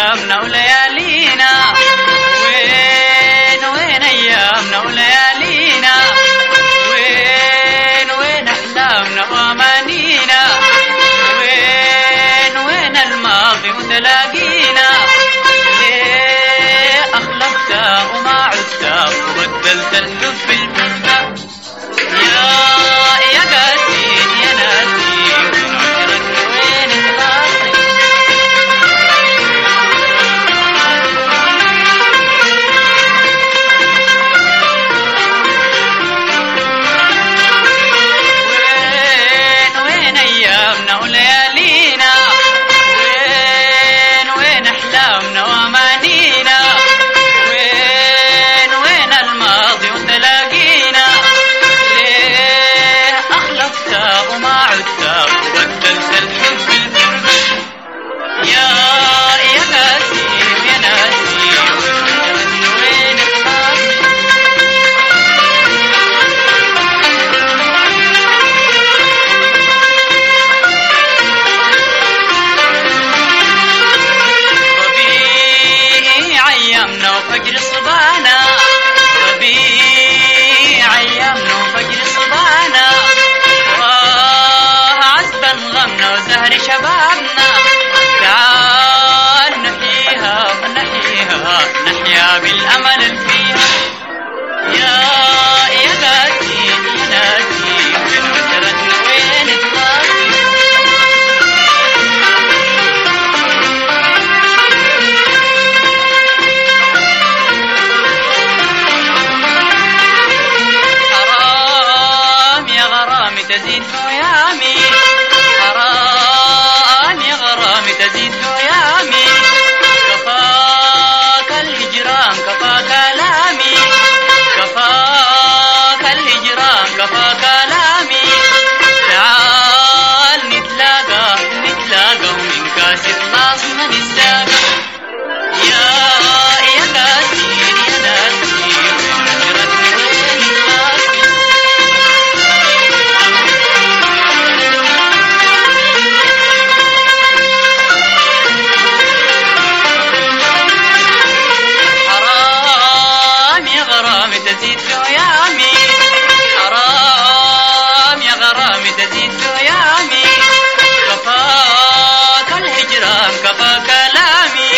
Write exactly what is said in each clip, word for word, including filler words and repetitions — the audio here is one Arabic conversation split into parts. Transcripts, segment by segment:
أيامنا وليالينا؟ وين وين أيامنا وليالينا؟ وين وين أحلامنا وأمانينا؟ وين وين الماضي وتلاقينا؟ ليه أخلفت وما عدت وبدلت الحب بالبرده؟ يا يا قاسين يا ناسي وين خلاصي؟ وين وين أيامنا وليالينا؟ وين وين أحلامنا وأمانينا؟ وين وين الماضي وتلاقينا؟ ليه أخلفت وما عدت وبدلت الحب بالبرد؟ يا يا قاسي يا ناسي وين خلاصي؟ ربيع أيامنا وفجر صبانا، ربيع أيامنا وفجر صبانا، وعذبا غمنا وزهر شبابنا. تعال نحييها ونحييها نحيا بالأمل فيها. يا يا قاسي يا ناسي وين وتركنا وين تراثي؟ حرام يا غرامي تزيد هيامي، حرام يا غرامي تزيد هيامي. كفاك الهجران كفى كلامي، كفاك الهجران كفى كلامي. تعال نتلاقى نتلاقى ومن كاس الناس ما نتلاقى. يا يا قاسي يا ناسي وين هجرتني وين خلاصي؟ حرام يا غرامي تزيد هيامي، حرام يا غرامي تزيد هيامي. كفاك الهجران كفى كلامي.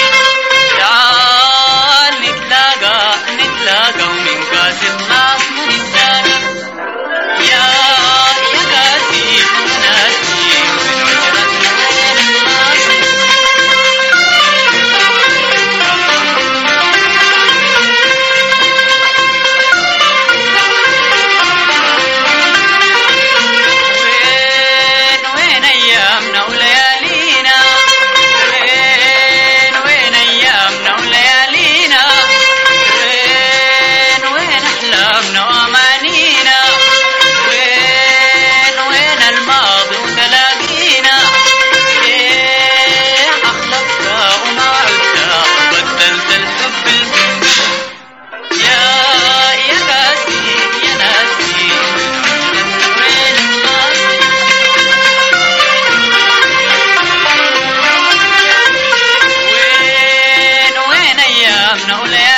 تعال نتلاقى نتلاقى ومن كاس الناس ما نتلاقى. يا يا قاسي يا ناسي وين وجرتنا وين خلاصي؟ وين وين أيامنا وليالينا؟ وين وين أيامنا وليالينا؟ وين وين أحلامنا وأمانينا؟ وين وين الماضي وتلاقينا؟ ليه أخلفت وما عدت وبدلت الحب بالبرد؟ يا يا قاسي يا ناسي وين خلاصي؟ وين وين أيامنا وليالينا؟